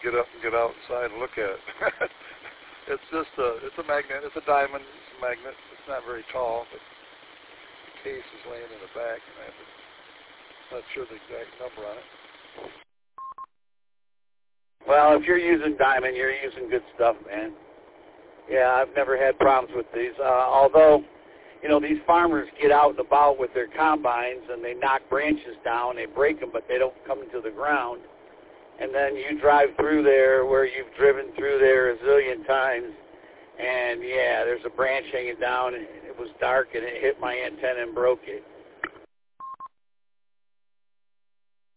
get up and get outside and look at it. It's just it's a magnet. It's a diamond. It's a magnet. It's not very tall, but the case is laying in the back, and I'm not sure the exact number on it. Well, if you're using diamond, you're using good stuff, man. Yeah, I've never had problems with these. Although, you know, these farmers get out and about with their combines and they knock branches down, they break them, but they don't come into the ground. And then you drive through there where you've driven through there a zillion times, and, yeah, there's a branch hanging down, and it was dark, and it hit my antenna and broke it.